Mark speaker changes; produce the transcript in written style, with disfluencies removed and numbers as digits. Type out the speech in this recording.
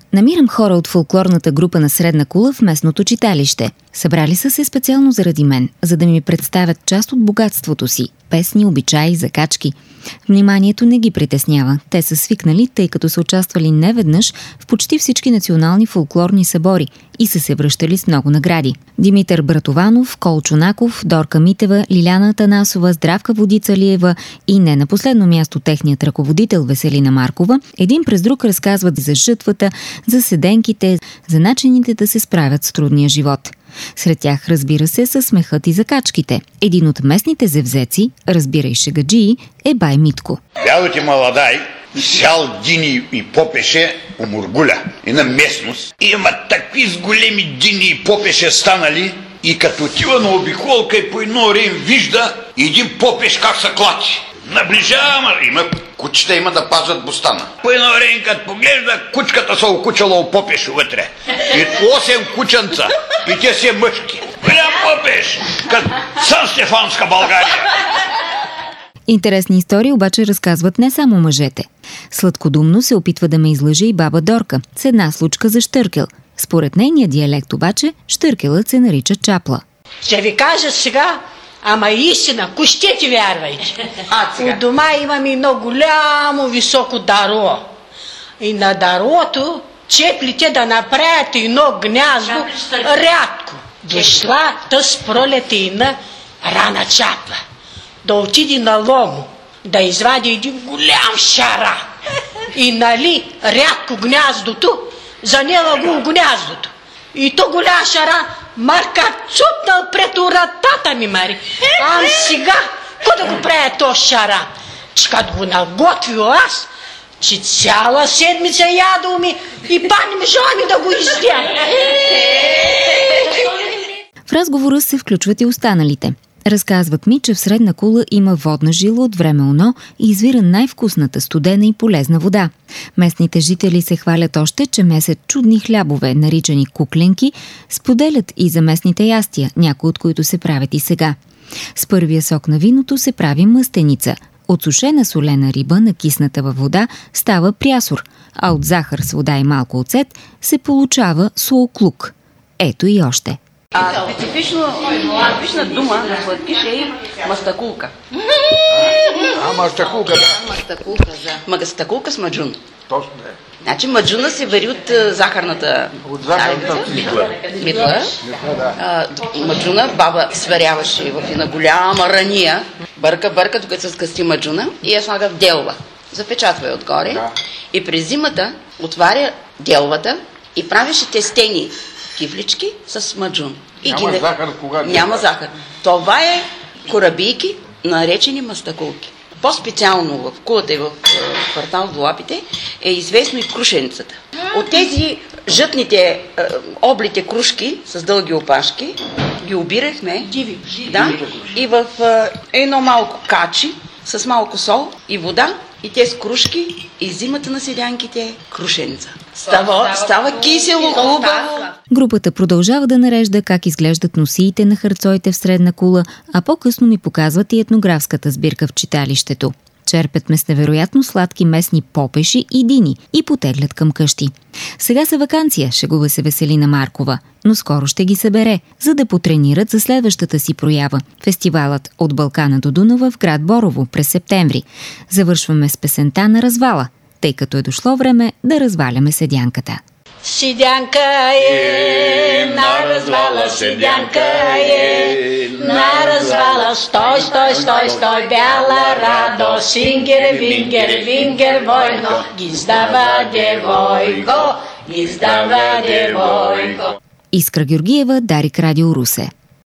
Speaker 1: Намирам хора от фолклорната група на Средна Кула в местното читалище. Събрали са се специално заради мен, за да ми представят част от богатството си – песни, обичаи, закачки. Вниманието не ги притеснява. Те са свикнали, тъй като са участвали неведнъж в почти всички национални фолклорни събори и са се връщали с много награди. Димитър Братованов, Кол Чунаков, Дорка Митева, Лиляна Атанасова, Здравка Водицалиева и не на последно място техният ръководител Веселина Маркова един през друг разказват за жътвата, за седенките, за начините да се справят с трудния живот. Сред тях, разбира се, са смехът и закачките. Един от местните зевзеци, разбирай шегаджии, е бай Митко.
Speaker 2: Дядоти Маладай сял дини и попеше у Мургуля и на местност. И има такви с големи дини и попеше станали и като отива на обиколка и по едно време вижда един попеш как се клати. Наближава, има кучета има да пазят бустана. По едно време като поглежда, кучката се окучала у попеш вътре. И 8 кученца. И те си мъжки. Голям попеш, като Сан Стефанска България.
Speaker 1: Интересни истории обаче разказват не само мъжете. Сладкодумно се опитва да ме излъже и баба Дорка с една случка за щъркел. Според нейния диалект обаче, щъркелът се нарича чапла.
Speaker 3: Ще ви кажа сега, ама истина, ако ще ти вярвайте. От дома имаме едно голямо високо даро. И на дарото чеплите да направят едно гнездо рядко. Дошла тъс пролет една рана чапла. Да отиде на ломо, да извади един голям шара. И нали рядко гнездото, занела го в гнездото. И то голям шара марка цутнал пред уратата ми, мари. Ам сега, ко да го правя то шара? Че като го наготвил аз, че цяла седмица ядал ми и пак не ми желани да го издям.
Speaker 1: В разговора се включват и останалите. Разказват ми, че в Средна Кула има водна жила от време оно и извира най-вкусната студена и полезна вода. Местните жители се хвалят още, че месят чудни хлябове, наричани кукленки, споделят и за местните ястия, някои от които се правят и сега. С първия сок на виното се прави мъстеница. От сушена солена риба, накисната във вода, става прясор, а от захар с вода и малко оцет се получава суоклук. Ето и още.
Speaker 4: Специфична дума на сладкиш е и мастакулка.
Speaker 2: Мастакулка, да.
Speaker 4: Мастакулка с маджун.
Speaker 2: Точно е.
Speaker 4: Значи маджуна се вари от захарната митла. Маджуна баба сваряваше в една голяма рания. Бърка, докато се скъсти маджуна и я слага в делва. Запечатва я отгоре. Да. И през зимата отваря делвата и правеше тестени кифлички с маджун.
Speaker 2: Няма захар, когато
Speaker 4: няма захар. Това е корабийки, наречени мастакулки. По-специално в Кулата и в квартал Долапите е известно и крушеницата. От тези жътните облите крушки с дълги опашки ги обирахме и в едно малко качи с малко сол и вода и те с крушки и зимата на седянките крушеница. Става кисело, хубаво.
Speaker 1: Групата продължава да нарежда как изглеждат носиите на харцоите в Средна Кула, а по-късно ми показват и етнографската сбирка в читалището. Черпят ме с невероятно сладки местни попеши и дини и потеглят към къщи. Сега са ваканция, шегува се Веселина Маркова, но скоро ще ги събере, за да потренират за следващата си проява – фестивалът От Балкана до Дунава в град Борово през септември. Завършваме с песента на развала, тъй като е дошло време да разваляме седянката.
Speaker 3: Седянка е на развала, седянка е на развала. Стой, бяла радо, вингер, войно, гиздава девойко.
Speaker 1: Искра Георгиева, Дарик Радио Русе.